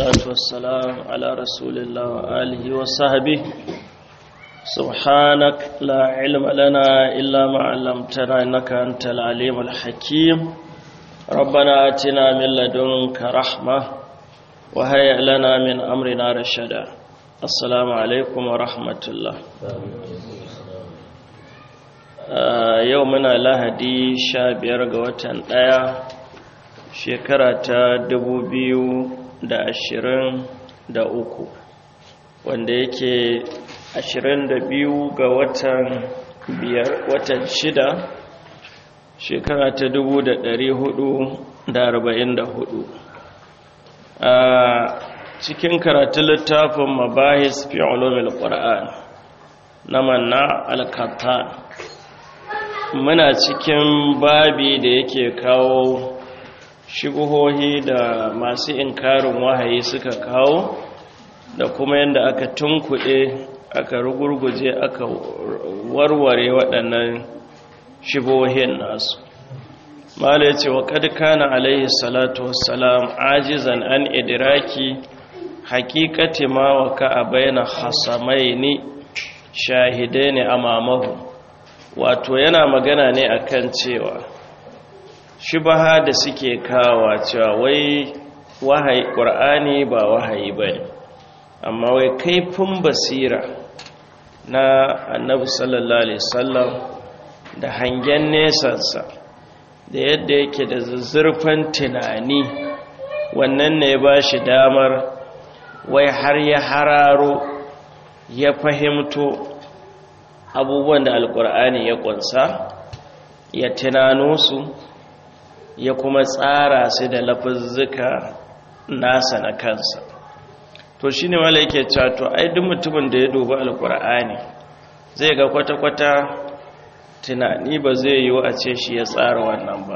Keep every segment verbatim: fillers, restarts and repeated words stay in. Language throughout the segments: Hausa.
والصلاة والسلام على رسول الله وآله وصحبه. سبحانك لا علم لنا إلا ما علمتنا إنك أنت العليم الحكيم. ربنا آتنا من لدنك رحمة وهيئ لنا من أمرنا رشدا. السلام عليكم ورحمة الله. يومنا لهدي شابير قوتن آية shekara ta dubu biyu da ashirin da uku wanda yake ashirin da biyu ga watan biyar watan shida shekara ta dubu da ɗari hudu da arba'in da hudu. A cikin karatun littafin mabahis fi ulumil qur'an na manna al-qattan muna cikin babi da yake kawo shubuhohi da masu inkarin wahayi suka kawo da kuma yadda aka tunkuɗe aka rugurguje aka warware waɗannan shubuhohin nasu. mala ya ce wa kad kana alaihi salatu wassalam ajizan an idraki haqiqati ma wa ka baina khasamaini shahidaini amamahu, wato yana magana ne akan cewa shubaha da suke kawa cewa wai wahayi ƙur'ani ba wahayi ba ne, amma wai kaifin basira na annabi sallallahu alaihi wasallam da hangen nesansa da yadda yake da zurfan tunani wannan ne ba shi damar wai har ya hararo ya fahimto abubuwan da alƙur'ani ya ƙunsa, ya tunano su ya kuma tsara su da lafazzuka nasa na kansa. To shi ne wala yake cewa to ai duk mutumin da ya duba alkur'ani zai ga kwata-kwata tunani ba zai yi a ce shi ya tsara wannan ba.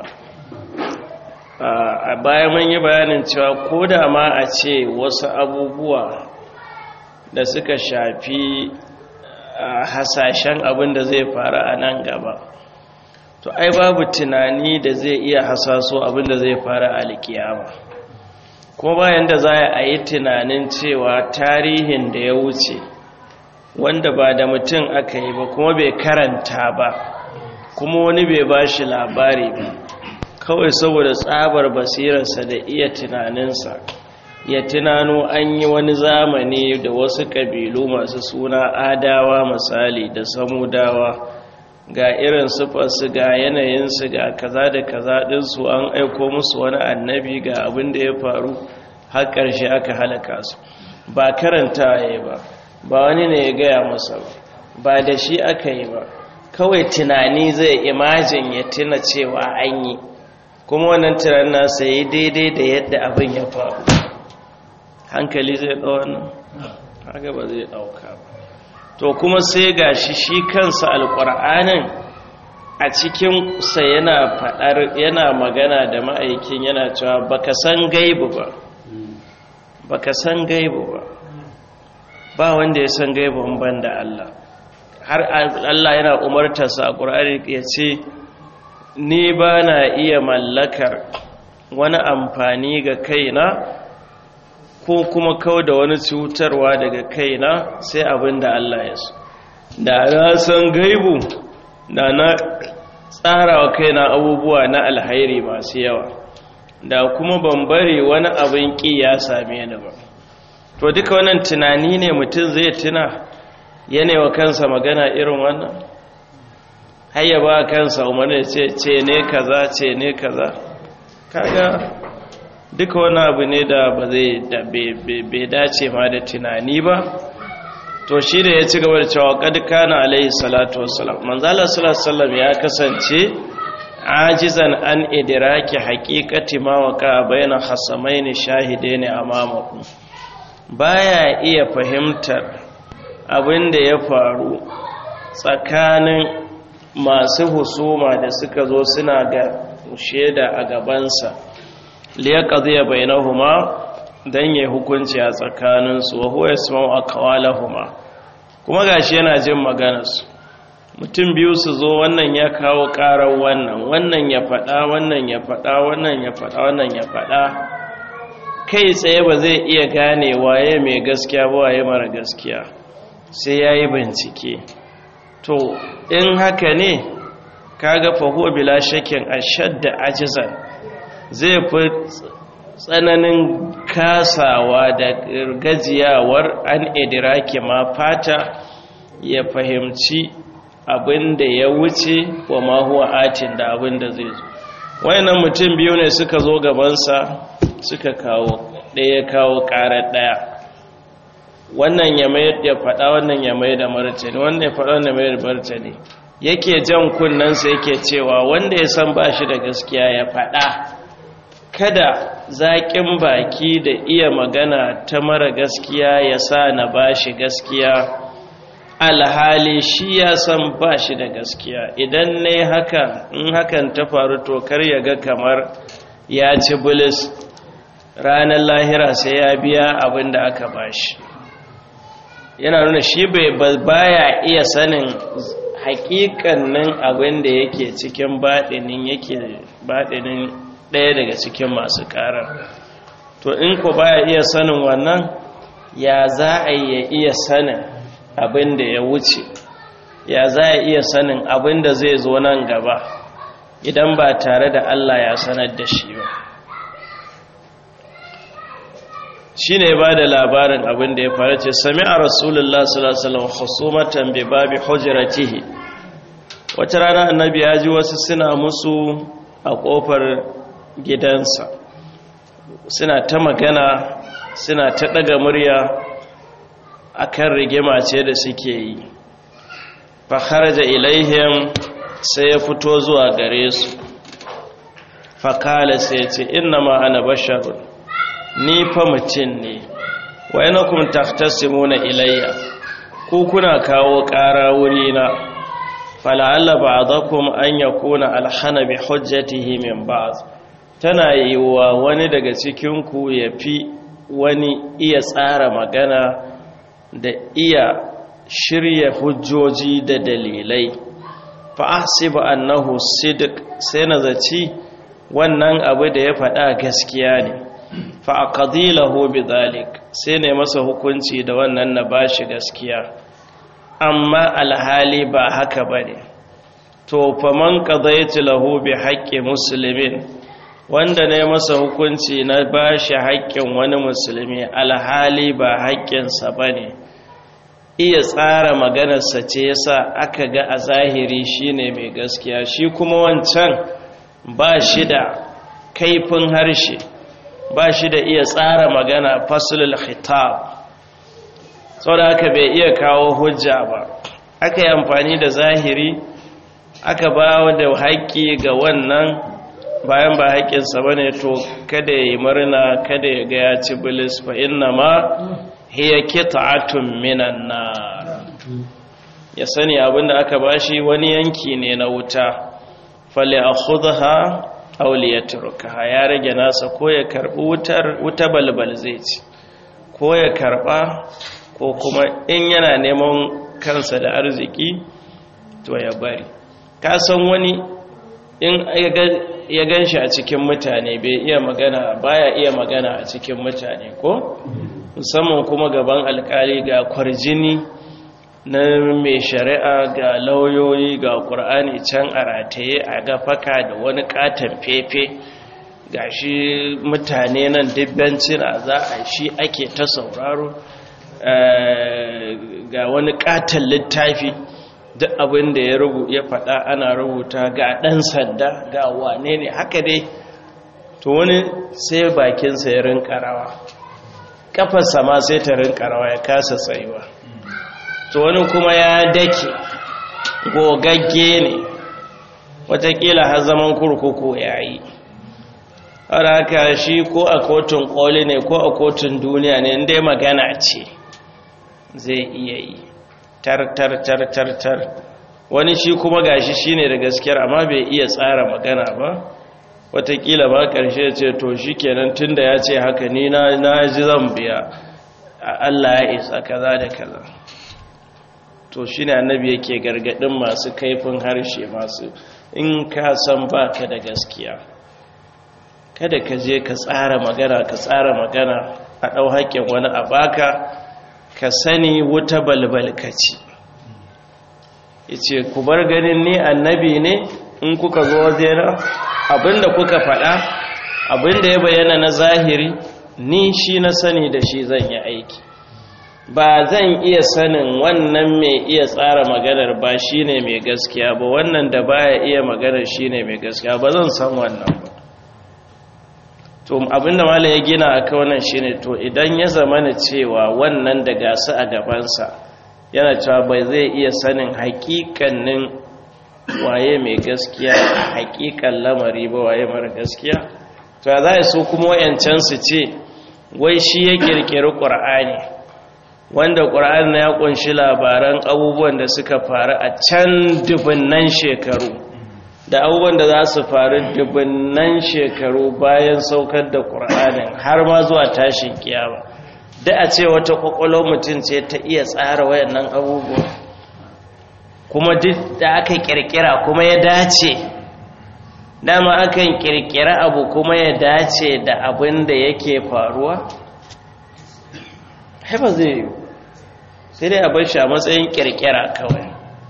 A baya mun yi bayanin cewa ko da ma a ce wasu abubuwa da suka shafi hasashen abin da zai faru a nan gaba, to ai babu tunani da zai iya hasaso abinda zai fara alkiyama, ko bayan da za a yi tunanin cewa tarihin da ya wuce wanda ba da mutum aka yi ba kuma bai karanta ba kuma wani bai ba shi labari ba, kawai saboda tsabar basirarsa da iya tunaninsa ya tunano an yi wani zamani da wasu ƙabilu masu suna adawa misali da samudawa, ga irin sufarsu ga yanayinsu ga kaza da kaza ɗinsu, an aiko musu wani annabi ga abin da ya faru har ƙarshe aka halaka su. Ba karanta ya ba, ba wani ne ya gaya masa ba, ba da shi aka yi ba, kawai tunani zai imajin ya tuna cewa an yi, kuma wannan tunanin nasa yi daidai da yadda abin ya faru. Hankali zai ɗau wannan? Haka ba zai ɗauka ba. To kuma sai ga shi shi kansa alƙur'anin a cikinsa yana faɗar yana magana da ma'aikin yana cewa baka san gaibu ba baka san gaibu ba ba wanda ya san gaibu ban da Allah. har Allah yana umartarsa a ƙur'ani ya ce ni ba na iya mallakar wani amfani ga kaina ko kuma kawo da wani cutarwa daga kaina sai abin da Allah ya so. Da na san gaibu da na tsara wa kaina abubuwa na alhairi masu yawa, da kuma ban bari wani abin ƙi ya same ni ba. To duka wannan tunani ne mutum zai tuna yana wa kansa magana irin wannan, hayya ba kansa umarni ce ce ne kaza ce ne kaza. Kaga duka wani abu ne da ba zai bai dace ma da tunani ba. To shi da ya ci gaba da cewa kad kana alaihi salatu wassalam, manzo Allah sallallahu alaihi wasallam ya kasance ajizan an idraki haqiqati ma waqa baina khasamaini shahidaini amamahu, baya iya fahimtar abin da ya faru tsakanin masu husuma da suka zo suna ga shaida a gabansa, liyaqdiya bainahuma dan yayi hukunci a tsakaninsu, wa huwa yasma'u aqwalahuma, kuma gashi yana jin maganarsu. mutum biyu su zo, wannan ya kawo karar wannan wannan ya faɗa wannan ya faɗa wannan ya faɗa wannan ya faɗa kai tsaye ba zai iya gane waye mai gaskiya ba waye mara gaskiya sai ya yi bincike. To in haka ne kaga fahuwa bila shakin ashadda ajizan zai fi tsananin kasawa da gajiyawar an idiraki ma fata ya fahimci abin da ya wuce wa ma huwa atin da abin da zai zo. Wayannan mutum biyu ne suka zo gabansa suka kawo ɗaya kawo ƙarar ɗaya, wannan ya mai ya faɗa wannan ya mai da martani, wannan ya faɗa wannan ya mai da martani. Yake jan kunnensa yake cewa wanda ya san ba shi da gaskiya ya faɗa, kada zaƙin baki da iya magana ta mara gaskiya ya sa na ba shi gaskiya, alhali shi ya san ba shi da gaskiya. Idan ne haka, in hakan ta faru to kar ya ga kamar ya ci bulis, ranar lahira sai ya biya abin da aka ba shi. Yana nuna shi baya iya sanin hakikanin abin da yake cikin baɗinin yake baɗinin ɗaya daga cikin masu ƙarar. To in ko baya iya sanin wannan, ya za a ya iya sanin abin da ya wuce, ya za a iya sanin abin da zai zo nan gaba idan ba tare da Allah ya sanar da shi ba. Shi ne ba da labarin abin da ya faru ce, sami a rasulullah sallallahu alaihi wasallam khusumatan bi babi hujratihi. Wata rana annabi ya ji wasu suna musu a kofar gidansa, suna ta magana, suna ta daga murya akan rigima ce da suke yi. Fa kharaja ilaihim, sai ya fito zuwa gare su. Fa kala sai ya ce, inna ma ana basharun, ni fa mutum ne, wa yanakum taqtasimuna ilayya, ku kuna kawo ƙara wurina, fala'alla ba'dakum an yakuna alhana bi hujjatihi min ba'd. Tana yiwuwa wani daga cikin ku yafi wani iya tsara magana da iya shirya hujjoji da dalilai. Fa ahsibu annahu sidq, sai nazaci wannan abu da ya faɗa gaskiya ne. Fa aqdilahu bidhalik, sai ne masa hukunci da wannan na bashi gaskiya, amma alhali ba haka bane. To fa man qadaytu lahu bi haqqi muslimin, wanda ne masa hukunci na bashi haƙƙin wani musulmi alhali ba haƙƙinsa bane, iya tsara maganarsa ce yasa aka ga a zahiri shine mai gaskiya, shi kuma wancan ba shi da kaifin harshe, ba shi da iya tsara magana, faslul khitab, saboda haka bai iya kawo hujja ba. Aka yi amfani da zahiri, aka ba da haƙƙi ga wannan bayan ba haƙƙinsa ba ne, to kada ya yi murna, kada ya ga ya ci bilis, fa inna ma hiya kita'atun minan nar. Ya sani abinda aka bashi wani yanki ne na wuta, fali akhudha aw liyatrukaha, ya rage nasa ko ya karbi wutar wuta balbal zai ci, ko ya karba, ko kuma in yana neman kansa da arziki to ya bari. Ka san wani in ya ganshi a cikin mutane bai iya magana, baya iya magana a cikin mutane ko, musamman kuma gaban alkali ga kwarjini na mai shari'a, ga lauyoyi, ga ƙur'ani can a rataye a gafaka da wani ƙaton fefe, ga shi mutane nan dubbancin a za a shi ake ta sauraro, ga wani ƙaton littafi duk abin da ya faɗa ana rubuta, ga ɗan sanda, ga wane ne haka dai. To wani sai bakinsa ya rinka rawa, ƙafarsa ma sai ta rinka rawa, ya kasa tsayuwa. To wani kuma ya dake gogagge ne, watakila har zaman kurkuku ya yi. Har haka shi ko a kotun ƙoli ne ko a kotun duniya ne, inda magana ce zai iya yi tar tar tar tar tar. Wani shi kuma gashi shi ne da gaskiyar amma bai iya tsara magana ba, watakila ba ƙarshe ce to shi kenan tun da ya ce haka ni na ji zan biya, Allah ya isa kaza da kaza. To shi ne annabi yake gargadin masu kaifin harshe, masu in ka san baka da gaskiya kada ka je ka tsara magana ka tsara magana a ɗau haƙƙin wani a baka ka sani wuta balbal ka ci. yace ku bar ganin ni annabi ne in kuka zo wajena abinda kuka faɗa abinda ya bayyana na zahiri ni shi na sani da shi zan yi aiki, ba zan iya sanin wannan mai iya tsara maganar ba shine mai gaskiya ba, wannan da baya iya maganar shine mai gaskiya ba zan san wannan ba. to abinda malam ya gina aka wannan shine to idan ya zamana cewa wannan da gasu a gabansa yana cewa bai zai iya sanin haƙiƙanin waye mai gaskiya haƙiƙan lamari ba waye mara gaskiya, to ya za su kuma wayancan su ce wai shi ya kirkiri ƙur'ani wanda ƙur'ani ya ƙunshi labaran abubuwan da suka faru a can dubunnan shekaru da abubuwan da za su faru dubunnan shekaru bayan saukar da ƙur'anin har ma zuwa tashin kiyama, da a ce wata ƙwaƙwalwar mutum ce ta iya tsara wayannan abubuwa kuma duk da aka kirkira kuma ya dace, dama akan kirkira abu kuma ya dace da abin da yake faruwa, haifa zai yi sai dai a bar shi a matsayin kirkira kawai.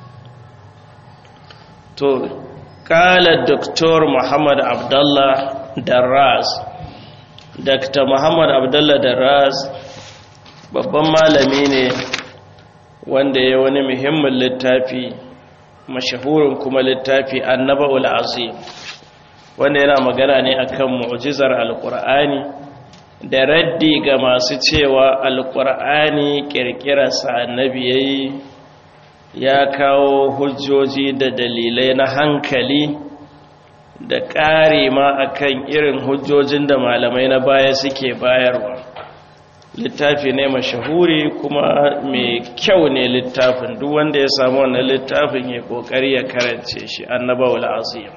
to kala doktor Muhammad Abdullah Darras, Dr. Muhammad Abdullah Darras babban malami ne wanda ya wani muhimmin littafi mashahurin kuma littafi Annaba'ul Azim, wanda yana magana ne akan mu'jizar alqur'ani da raddi ga masu cewa alqur'ani kirkirarsa annabi yayi, ya kawo hujjoji da dalilai na hankali da ƙari ma akan irin hujjojin da malamai na baya suke bayarwa. littafi ne mashahuri kuma mai kyau ne littafin, duk wanda ya samu wannan littafin ya kokari ya karance shi, Annaba'ul Azim.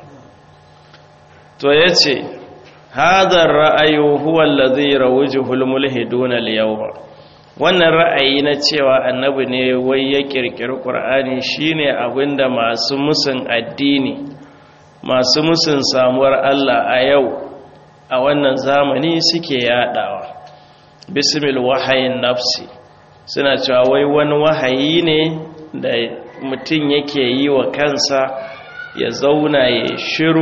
to yace hadha ar-ra'yu huwa alladhi rawujuhu al-mulhidun al-yawma, wannan ra'ayi na cewa annabi ne wai ya kirkiri Qur'ani shine abinda masu musun addini masu musun samuwar Allah a yau a wannan zamani suke yadawa. bismil wahayin nafsi, suna cewa wai wani wahayi ne da mutum yake yi wa kansa ya zauna ya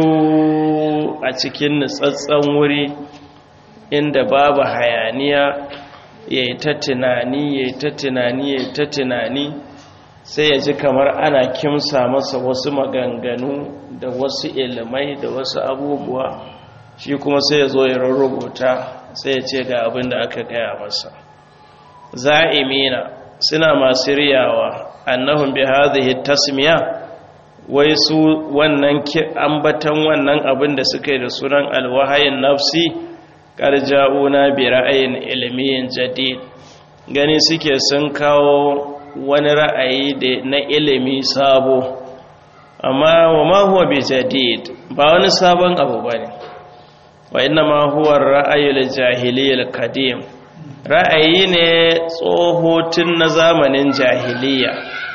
shiru a cikin nutsatsen wuri inda babu hayaniya, ya yi ta tunani ya yi ta tunani ya yi ta tunani sai ya ji kamar ana kimsa masa wasu maganganu da wasu ilimai da wasu abubuwa, shi kuma sai ya zo ya rubuta sai ya ce ga abin da aka gaya masa. za'imina suna masu riyawa annahum bi hadhihi tasmiya, wai su wannan ambatan wannan abin da suka yi da sunan alwahayin nafsi karja'una bi ra'ayin ilmiyin jadid, gani suke sun kawo wani ra'ayi na ilimi sabo, amma wa ma huwa bi jadid, ba wani sabon abu bane, wa inna ma huwa ra'ayul jahiliyyal qadim, ra'ayi ne tsoho tun na zamanin jahiliya,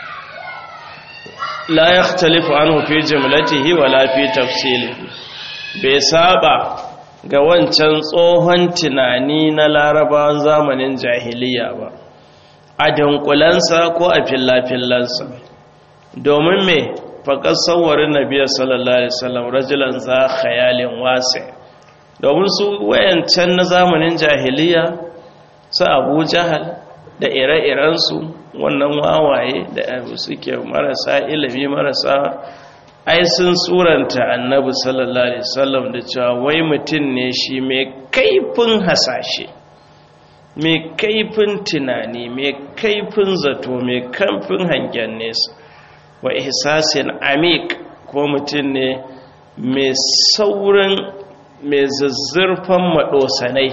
la yakhtalifu anhu fi jumlatihi wala fi tafsilihi, bai saba ga wancan tsohon tunani na larabawan zamanin jahiliya ba a dunkulansa ko a fillafillansa. domin me faƙar sauwarin nabiya sallallahu alaihi wasallam rajulan za khayalin wasi, domin su wayancan na zamanin jahiliya su Abu Jahal da ire-irensu wannan wawaye da suke marasa ilimi marasa ai sun suranta annabi sallallahu alaihi wasallam da cewa wai mutum ne shi mai kaifin hasashe, mai kaifin tunani, mai kaifin zato, mai kamfin hangen nesa, wa ihsasin amik, ko mutum ne mai saurin mai zazzurfan maɗosanai,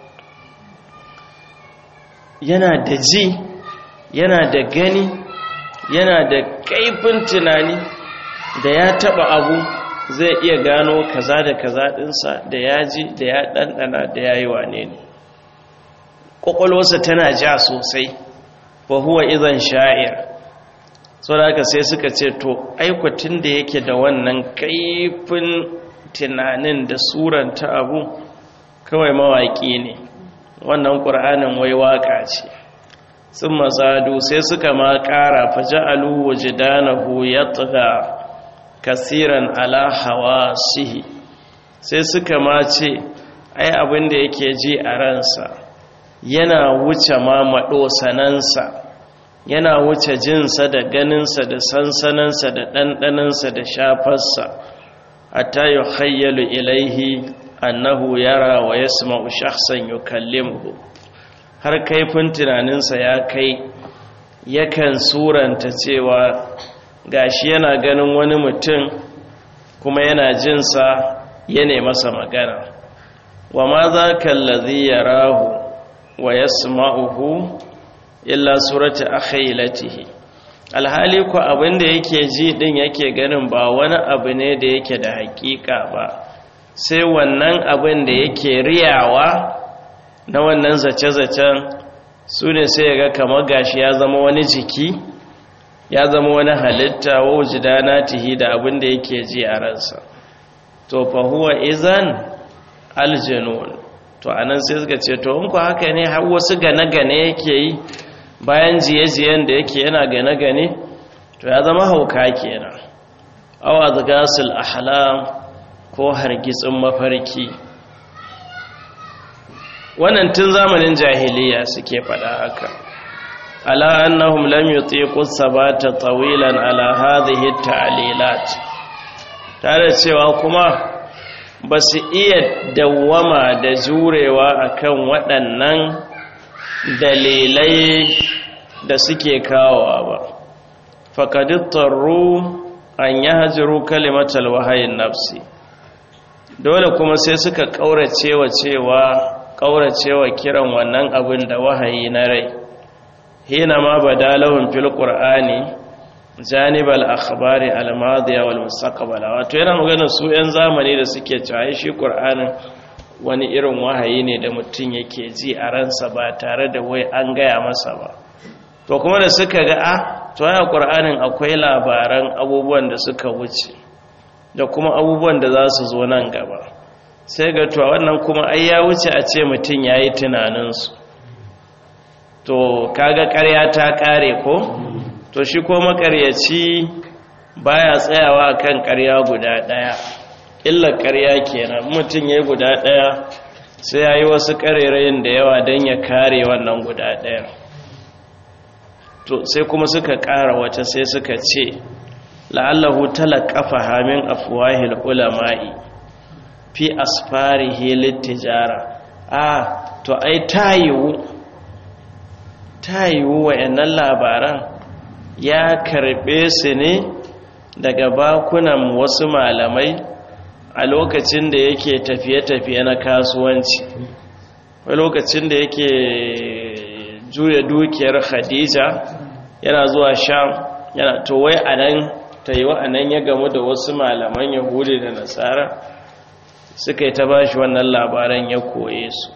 yana da ji yana da gani yana da kaifin tunani, da ya taba abu zai iya gano kaza da kaza dinsa, da ya ji da ya ɗanɗana da ya yi wane ne, ƙwaƙwalwarsa tana ja sosai, ba huwa izan sha'ir. sau da haka sai suka ce to aikwatin da yake da wannan kaifin tunanin da suranta abu, kawai mawaƙi ne wannan ƙur'anin wai waƙa ce sun mazadu sai suka ma ƙara faja'alu wujidanahu yatgha kasiran ala hawasihi sai suka ma ce ai abin da yake ji a ransa yana wuce ma maɗosanansa yana wuce jinsa da ganinsa da sansanansa da ɗanɗaninsa da shafarsa hatta yukhayyalu ilaihi annahu yara wa yasma'u shakhsan yukallimuhu har kaifin tunaninsa ya kai yakan suranta cewa gashi yana ganin wani mutum kuma yana jinsa yana masa magana wa ma zaka allazi yarahu wa yasma'uhu illa surati akhaylatihi alhali ko abinda yake ji din yake ganin ba wani abu ne da yake da hakika ba sai wannan abin da yake riyawa na wannan zace-zacen su ne sai ga kamar gashi ya zama wani jiki ya zama wani halitta wa wujudanatihi da abin da yake ji a ransa to fa huwa izan aljunun to anan sai suka ce to in ku haka ne har wasu gane-gane yake yi bayan jiye-jiyen da yake yana gane-gane to ya zama hauka kenan aw azgasul ahlam ko hargitsin mafarki wannan tun zamanin jahiliya suke faɗa haka ala annahum lam yutiqu sabata tawilan ala hadhihi ta'lilat tare cewa kuma basu iya dawwama da jurewa akan waɗannan dalilai da suke kawowa ba faqadittaru an yahjuru kalimatal wahyin nafsi dole kuma sai suka kauracewa cewa kauracewa kiran wannan abin da wahayi na rai hina ma badalahum fil qur'ani janibal akhbari al madiya wal mustaqbala wato yana magana su yan zamani da suke cewa shi qur'anin wani irin wahayi ne da mutum yake ji a ransa ba tare da wai an gaya masa ba to kuma da suka ga a to ya qur'anin akwai labaran abubuwan da suka wuce da kuma abubuwan da za su zo nan gaba sai ga to wannan kuma ai ya wuce a ce mutum yayi tunaninsu to kaga ƙarya ta ƙare ko to shi ko makaryaci baya tsayawa kan ƙarya guda ɗaya illa ƙarya kenan mutum yayi guda ɗaya sai yayi wasu ƙarerayin da yawa don ya kare wannan guda ɗaya to sai kuma suka ƙara wata sai suka ce la'allahu talaqafa min afwahil ulama'i fi asfarihi littijara ah to ai tayiwu tayiwu wayannan labaran ya karbe su ne daga bakunan wasu malamai a lokacin da yake tafiye-tafiye na kasuwanci a lokacin da yake juya dukiyar Khadija yana zuwa Sham yana to wai anan tayiwa anan ya gamu da wasu malaman Yahudi da Nasara suka yi ta bashi wannan labaran ya koye su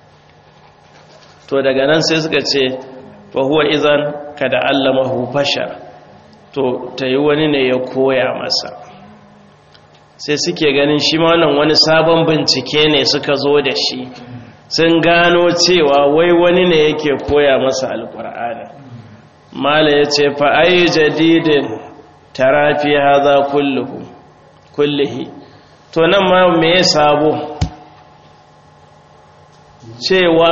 to daga nan sai suka ce fa huwa idan kada allamahu bashar to tayi wani ne ya koya masa sai suke ganin shi ma wannan wani sabon bincike ne suka zo da shi sun gano cewa wai wani ne yake koya masa alqur'ani mala yace fa ay jadidin tarafi hadha kulluhu kullihi to nan ma me ya sabo cewa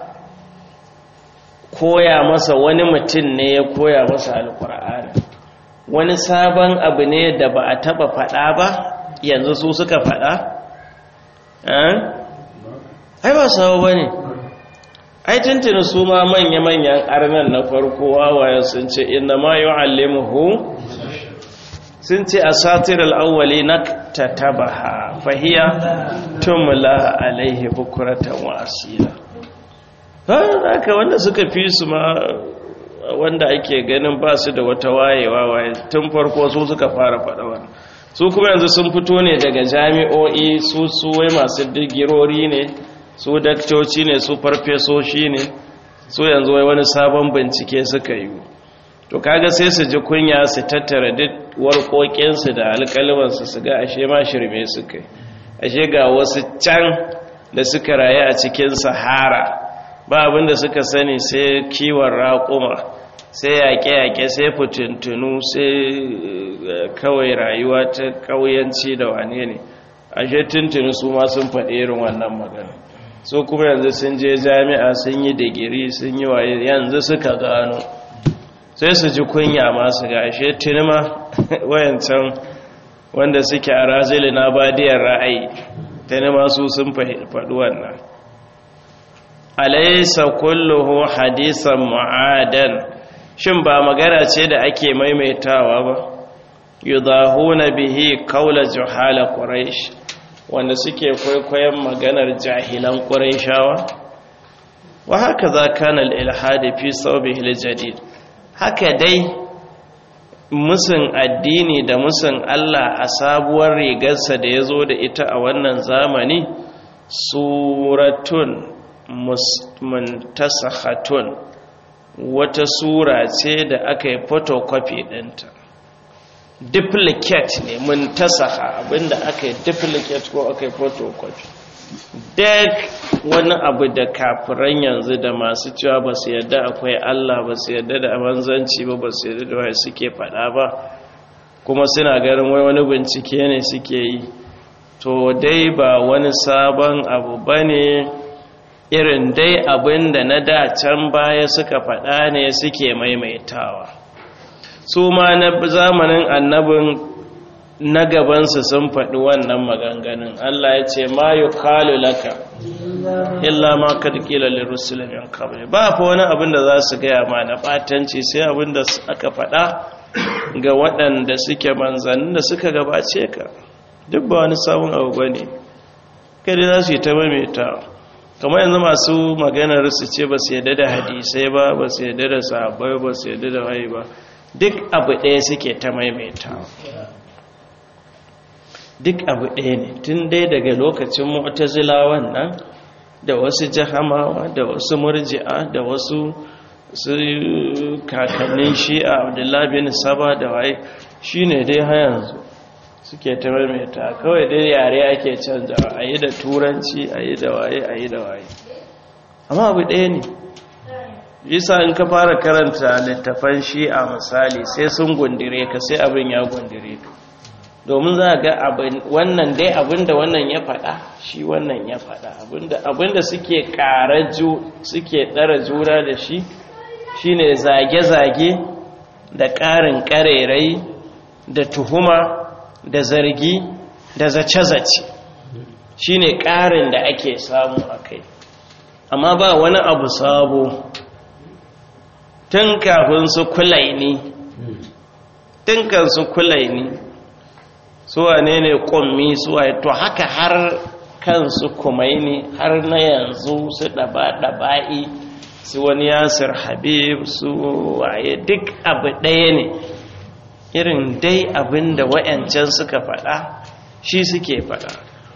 koya masa wani mutum ne ya koya masa alkur'ani wani sabon abu ne da ba a taba fada ba yanzu su suka fada ai ba sabo bane ai tuntuni su ma manya-manyan arnan na farko wawaye sun ce inna ma yu'allimuhu sun ce a satir al'awwali na tattabaha fahiya tumula alaihi bukuratan wa asira haka wanda suka fi su ma wanda ake ganin ba su da wata wayewa waye tun farko su suka fara faɗa wani su kuma yanzu sun fito ne daga jami'o'i su suwai masu digirori ne su daktoci ne su farfesoshi ne su yanzu wai wani sabon bincike suka yi to kaga sai su ji kunya su tattara duk warƙoƙinsu da alƙalmansu su ga ashe ma shirme su kai ashe ga wasu can da suka rayu a cikin sahara ba abinda suka sani sai kiwon raƙuma sai yaƙe-yaƙe sai fitintunu sai kawai rayuwa ta ƙauyanci da wane ne ashe tuntuni su ma sun faɗi irin wannan magana so kuma yanzu sun je jami'a sun yi digiri sun yi waye yanzu suka gano sai su ji kunya masu ga ashe tunima wayancan wanda suke a razili na badiyar ra'ayi tunima su sun faɗi wannan alaysa kulluhu hadisan mu'adan shin ba magana ce da ake maimaitawa ba yudahuna bihi qawla juhala quraish wanda suke kwaikwayon maganar jahilan quraishawa wa hakaza kana al-ilhad fi sawbihi al-jadid haka dai musun addini da musun Allah a sabuwar rigarsa da yazo da ita a wannan zamani suratun muntasakhatun wata sura ce da aka yi photocopy ɗinta duplicate ne muntasakha abinda aka yi duplicate ko aka yi photocopy duk wani abu da kafiran yanzu da masu cewa ba su yadda akwai Allah ba su yadda da manzanci ba ba su yadda da wai suke faɗa ba kuma suna ganin wai wani bincike ne suke yi to dai ba wani sabon abu bane irin dai abin da na da can baya suka faɗa ne suke maimaitawa su ma na zamanin annabin na gabansu sun faɗi wannan maganganun Allah ya ce ma yuqalu laka illa ma kad qila lirrusulin min qabl ba fa wani abin da za su gaya ma na batanci sai abin da aka faɗa ga waɗanda suke manzannin da suka gabace ka duk ba wani sabon abu bane kai za su yi ta maimaitawa kamar yanzu masu maganar su ce ba su yadda da hadisai ba ba su yadda da sahabbai ba su yadda da wayi ba duk abu ɗaya suke ta maimaita duk abu ɗaya ne tun dai daga lokacin mu'tazilawan nan da wasu jahamawa da wasu murji'a da wasu su kakannin shi'a abdullahi bin saba da waye shine dai har yanzu suke ta maimaita kawai dai yare ake canjawa a yi da turanci a yi da waye a yi da waye amma abu ɗaya ne yasa in ka fara karanta littafan shi'a misali sai sun gundire ka sai abin ya gundire ka domin za ga wannan dai abinda wannan ya faɗa shi wannan ya faɗa abinda suke ƙaraju suke ɗara jura da shi shine zage-zage da ƙarin ƙarerai da tuhuma da zargi da zace-zace shine ƙarin da ake samu a kai amma ba wani abu sabo tun kafin su kulaini tun kan su kulaini su wane ne ƙummi su waye to haka har kansu kumaini har na yanzu su ɗaba-ɗaba'i su wani yasir habib su waye duk abu ɗaya ne irin dai abin da wa'yancan suka faɗa shi suke faɗa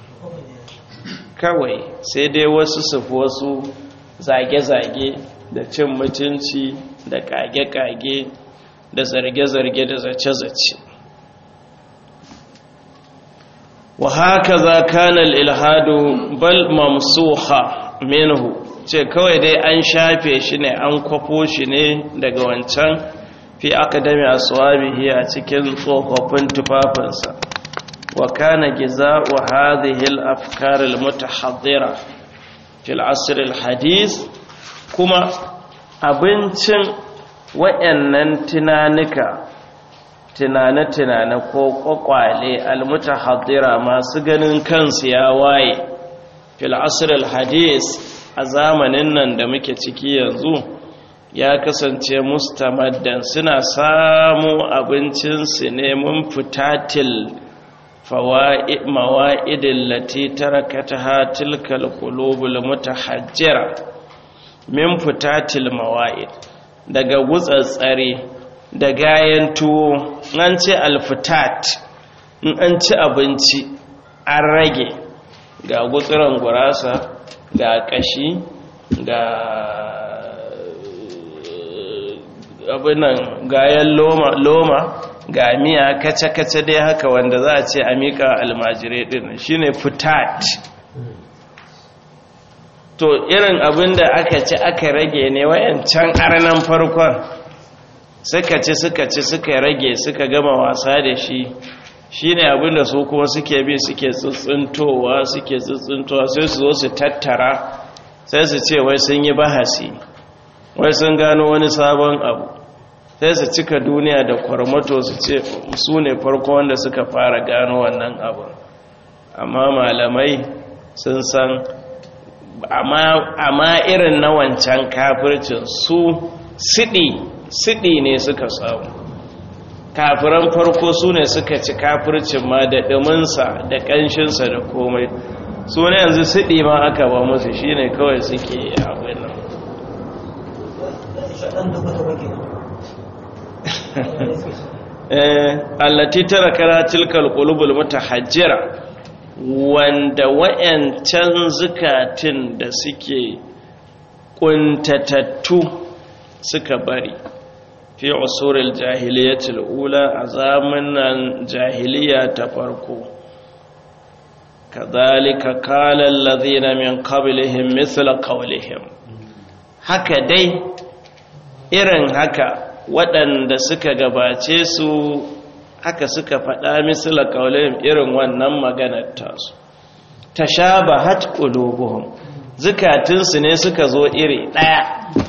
kawai sai dai wasu sufi wasu zage-zage da cin mutunci da kage-kage da zarge-zarge da zace-zace wa haka za kanal ilhadu bal mamsuha minhu ce kawai dai an shafe shi ne an kwafo shi ne daga wancan fi akadami aswabihi a cikin tsofaffin tufafinsa wa kana giza'u hadhihi al-afkar al-mutahaddira fi al-asr al-hadith kuma abincin wayannan tunanika tunane-tunane ko kwakwale al-mutahaddira masu ganin kansu ya waye fi al-asr al-hadith a zamanin nan da muke ciki yanzu ya kasance mustamaddan suna samu abincinsu ne mun fitatil mawa'idin lati tarakataha tilkal qulubul mutahajjira min fitatil mawa'id daga gutsatsare da gayan tuwo an ce alfitat in an ci abinci an rage ga gutsuran gurasa ga kashi ga abinan gayan loma loma ga miya kace-kace dai haka wanda za a ce a miƙa almajirai ɗin shine fitat to irin abin da aka ci aka rage ne wayancan arnan farkon suka ci suka ci suka rage suka gama wasa da shi shine abin da su kuma suke bi suke tsitsintowa suke tsitsintowa sai su zo su tattara sai su ce wai sun yi bahasi wai sun gano wani sabon abu sai su cika duniya da kwarmato su ce su ne farko wanda suka fara gano wannan abu amma malamai sun san amma irin na wancan kafircin su siɗi siɗi ne suka samu kafiran farko su ne suka ci kafircin ma da ɗuminsa da ƙanshinsa da komai su ne yanzu siɗi ma aka ba musu shi ne kawai suke abin nan allati tara karatilkal qulubul mutahajjira wanda wayancan zukatin da suke kuntatattu suka bari fi usuril jahiliyatil ula a zamanin jahiliya ta farko kadhalika qala alladhina min qablihim mithla qawlihim haka dai irin haka waɗanda suka gabace su haka suka faɗa misala ƙaunin irin wannan maganar tasu ta sha ba hat ƙulubuhun zukatunsu ne suka zo iri ɗaya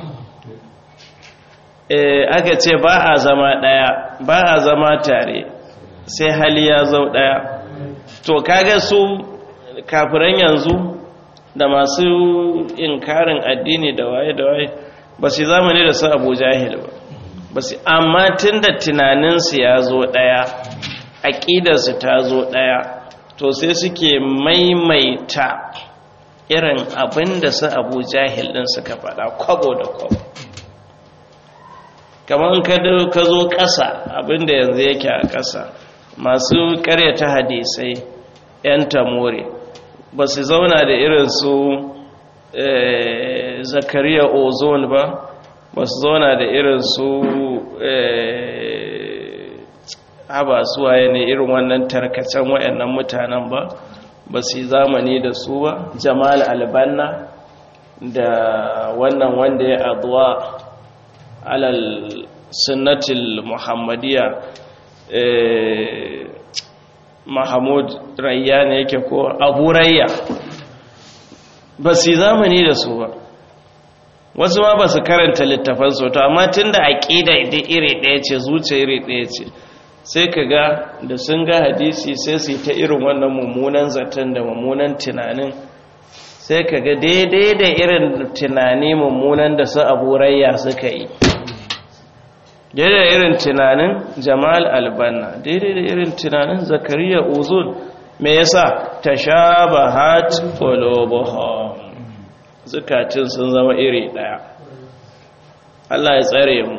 aka ce ba a zama ɗaya ba a zama tare sai hali ya zo ɗaya to kaga su kafiran yanzu da masu inkarin addini da waye da waye ba su zamani da su abu jahil ba basu amma tunda tunaninsu ya zo ɗaya aƙidarsu ta zo ɗaya to sai suke maimaita irin abin da su abu jahil ɗin suka faɗa kwabo da kwabo kamar ka zo ƙasa abin da yanzu yake a ƙasa masu ƙaryata hadisai 'yan tamore ba su zauna da irin su zakariya ozone ba ba su zauna da irin su haba suwaye ne irin wannan tarkacen wayannan mutanen ba ba su yi zamani da su ba jamal albanna da wannan wanda ya aduwa alal sunnatul muhammadiyya mahamud rayya ne yake ko abu rayya ba su yi zamani da su ba wasu ma ba su karanta littafan sautu amma tun da aƙida iri ɗaya ce zuciya iri ɗaya ce sai ka ga da sun ga hadisi sai su yi ta irin wannan mummunan zaton da mummunan tunanin sai ka ga daidai da irin tunani mummunan da su abu rayya suka yi daidai da irin tunanin jamal albanna daidai da irin tunanin zakariya uzun me yasa tashabahat qulubuhum zukatun sun zama iri daya Allah ya tsare mu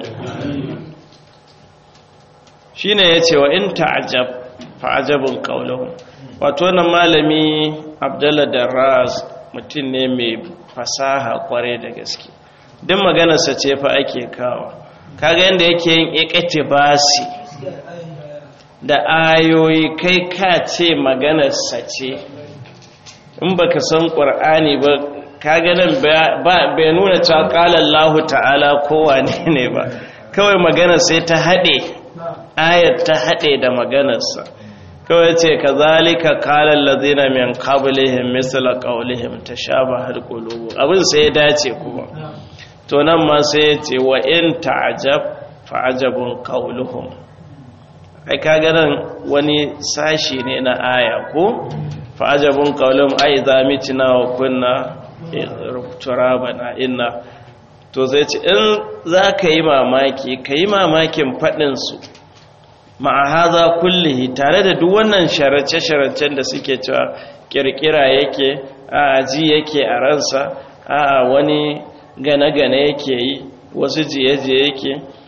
shine yace wa in ta'jab fa'ajabun qawluhum wato wannan malami Abdullah Darras mutum ne mai fasaha kware da gaske duk maganar sa ce fa ake kawo kaga yanda yake yin iqtibasi da ayoyi kai ka ce maganar sa ce in baka san Qur'ani ba kaga nan bai nuna cewa qala Allahu ta'ala kowane ne ba kawai magana sai ta hade ayat ta hade da maganarsa kawai ce kazalika qala allazina min qablihim misla qawlihim tashabahat qulubu abin sai ya dace kuma to nan ma sai ya ce wa in ta'jab fa'ajabun qawluhum ai kaga nan wani sashi ne na aya ko fa'ajabun qawluhum ai zamitina wa kunna turabana inna to zai ce in za ka yi mamaki ka yi mamakin faɗinsu ma'a haza kullihi tare da duk wannan sharace-sharacen da suke cewa kirkira yake a ji yake a ransa a wani gane-gane yake yi wasu jiye-jiye yake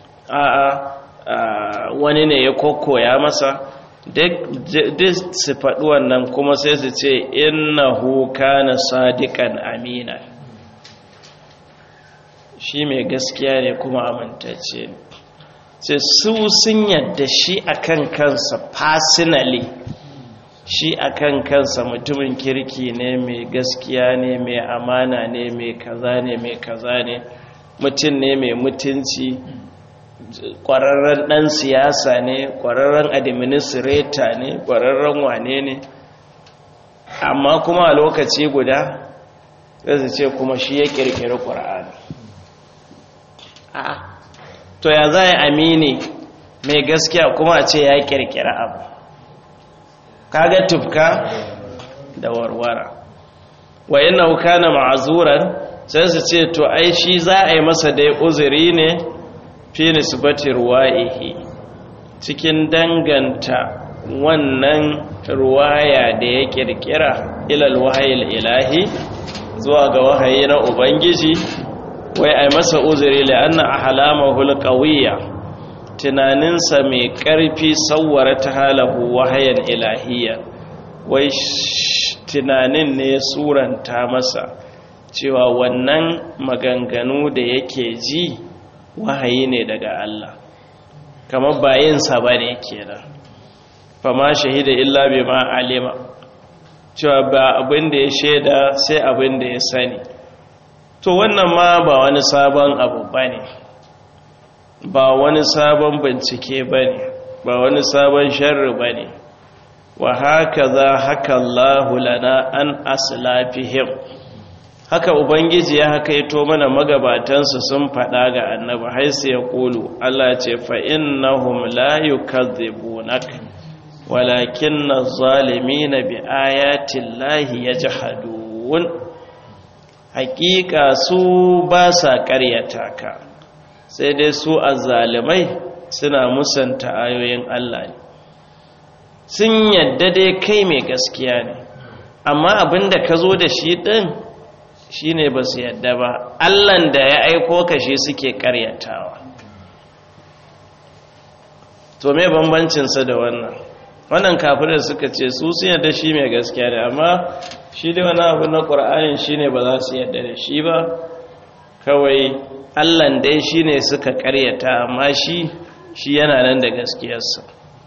a wani ne ya kokoya masa duk su faɗi wannan kuma sai su ce innahu kana sadiqan amina shi mai gaskiya ne kuma amintacce sai su sun yadda shi akan kansa personally shi akan kansa mutumin kirki ne, mai gaskiya ne, mai amana ne, mai kaza ne, mai kaza ne, mutum ne mai mutunci, ƙwararren ɗan siyasa ne, ƙwararren administrator ne, ƙwararren wane ne, amma kuma a lokaci guda zai ce kuma shi ya ƙirƙiri ƙur'ani. To ya za a amini mai gaskiya kuma a ce ya ƙirƙiri abu, kaga tufka da warwara. Wa innahu kana ma'azuran, sai su ce to ai shi za a yi masa dai uzuri ne fi nisbati ruwa'ihi, cikin danganta wannan ruwaya da ya kirkira ilal wahayil ilahi zuwa ga wahayi na ubangiji, wai ai masa uzuri la'anna ahlamahu alqawiyya, tunaninsa mai karfi sawwara ta halahu wahayan ilahiyya, wai tunanin ne suranta masa cewa wannan maganganu da yake ji wahayi ne daga Allah, kamar bayinsa ba ne kenan. Fama shahida illa bima alima, cewa ba abin da ya shaida sai abin da ya sani. To wannan ma ba wani sabon abu bane, ba wani sabon bincike bane, ba wani sabon sharri bane. Wa hakaza haka Allahu lana an aslafihim, haka ubangiji ya hakaito mana magabatansu sun faɗa ga annabi, haisu ya kulu, Allah ce fa innahum la yukadhibunak walakin az-zalimina bi ayati llahi yajhadun, hakika su ba sa ƙaryata ka, sai dai su azzalimai suna musanta ayoyin Allah ne. Sun yadda dai kai mai gaskiya ne, amma abinda ka zo da shi din shi ne ba su yadda ba, Allahn da ya aiko ka shi suke karyatawa. To me bambancinsa da wannan? Wannan kafirai suka ce su sun yadda shi mai gaskiya ne, amma shi da wani abu na ƙur'anin shi ne ba za su yadda da shi ba, kawai Allahn dai shi ne suka karyata, amma shi shi yana nan da gaskiyarsa.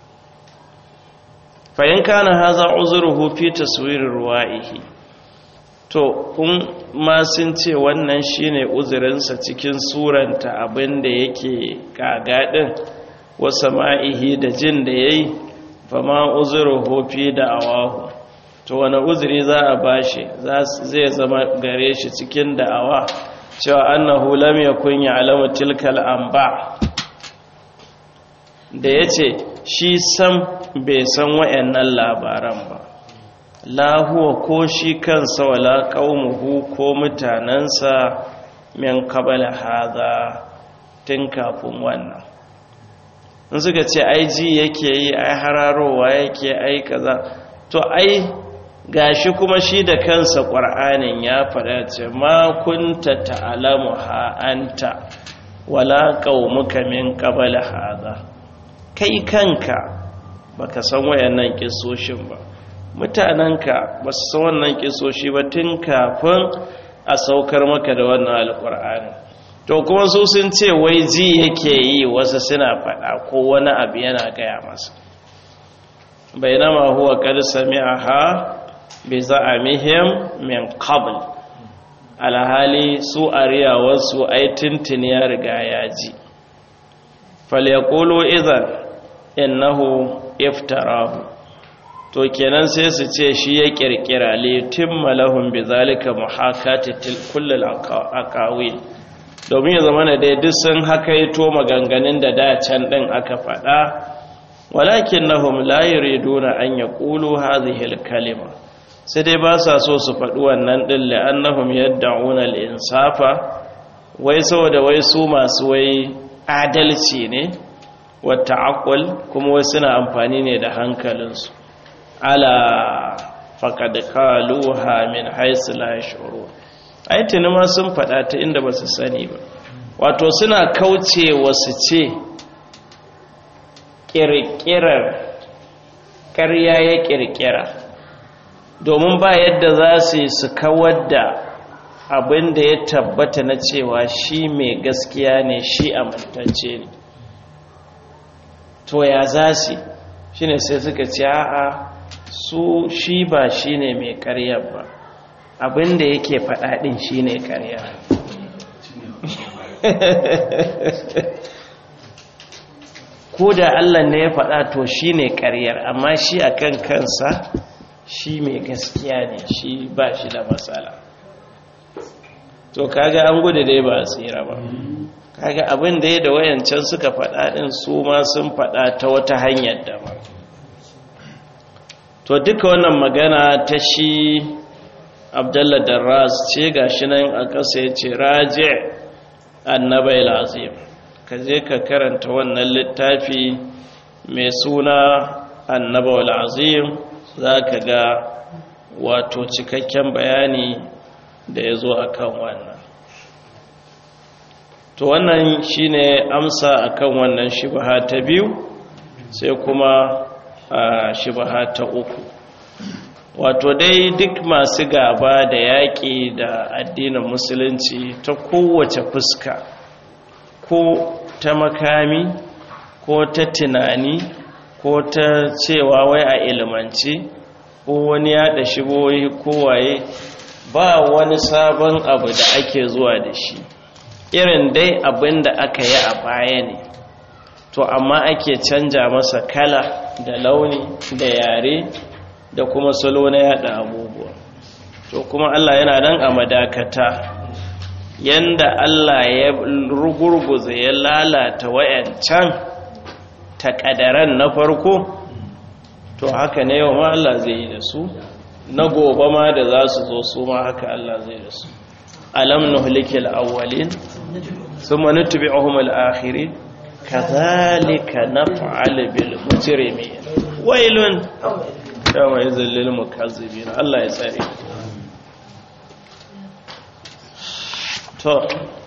Fa'in kana haza uzuruhu fi taswirir ruwa'ihi, to kun ma sun ce wannan shine uzurinsa cikin suranta abin da yake kagadin wasa ma'ihi da jin da yayi, fa ma uzuruhu fi da'awahu, to wani uzuri za a bashi zai zama gare shi cikin da'awa cewa annahu lam yakun ya'lamu tilkal anba, da yace shi sam bai san wayannan labaran ba, la huwa ko shi kansa wala qaumuhu ko mutanansa min qabala hadha, tun kafin wannan. In suka ce ai ji yake yi, ai hararowa yake, ai kaza, to ai gashi kuma shi da kansa Qur'anin ya faɗa ce ma kunta ta'lamu ha anta wala qaumuka min qabala hadha, kai kanka baka san wayannan kissoshin ba, mutanenka ba su san wannan kisoshi ba tun kafin a saukar maka da wannan alkur'ani. To kuma su sun ce wai ji yake yi, wasu suna faɗa ko wani abu yana gaya masa, bainama huwa qad sami'aha bi za'amihim min qabl, alhali su ariya wasu ai tintin ya riga ya ji. Falyaqulu idhan innahu iftarahu, to kenan sai su ce shi ya kirkira li timma lahum bizalika muhakati kullal aqawil, domin ya zama dai duk sun hakaito maganganun da da can din aka faɗa. Walakinnahum la yuriduna an yaqulu hadhihi alkalima, sai dai ba sa so su faɗi wannan din, la'annahum yad'una al-insafa, wai saboda wai su masu wai adalci ne, wa ta'aqqul, kuma wai suna amfani ne da hankalinsu. Ala faqad qaluha min haythu la yash'urun, ai tuni ma sun faɗa ta inda ba su sani ba, wato suna kaucewa su ce kirkirar ƙarya ya kirkira, domin ba yadda za su yi su kawar da abin da ya tabbata na cewa shi mai gaskiya ne, shi amintacce ne. To ya za su shi ne sai suka ce a'a su shi ba shi ne mai ƙaryar ba abinda yake faɗaɗin shi ne ƙarya ko da Allah ne ya faɗa to shi ne ƙaryar amma shi a kan kansa shi mai gaskiya ne shi ba shi da matsala to kaga an gudu dai ba a tsira ba kaga abin da ya da wayancan suka faɗa ɗin su ma sun faɗa ta wata hanyar da ba to duka wannan magana ta shi Abdullah Darras ce gashi nan a ƙasa ya ce raji annabai lazim ka je ka karanta wannan littafi mai suna annabai lazim za ka ga wato cikakken bayani da ya zo a kan wannan to wannan shine amsa akan wannan shubha ta biyu sai kuma shubha ta uku wato dai duk masu gaba da yaƙi da addinin musulunci ta kowace fuska ko ta makami ko ta tunani ko ta cewa wai a ilimance ko wani yaɗa shigoyi kowaye ba wani sabon abu da ake zuwa da shi irin dai abin da aka yi a baya ne to amma ake canja masa kala da launi da yare da kuma salo na yada abubuwa to kuma Allah yana nan a madakata yanda Allah ya rugurguza ya lalata wayancan takadaran na farko to haka ne yau ma Allah zai yi da su na gobe ma da za su zo su ma haka Allah zai da su alam nuhlikil awwalin thumma nutbi'uhum al-akhirin kadhalika naf'al bil mujrimin wailun yawma yadhil lil mukazzibin Allah ya tsare to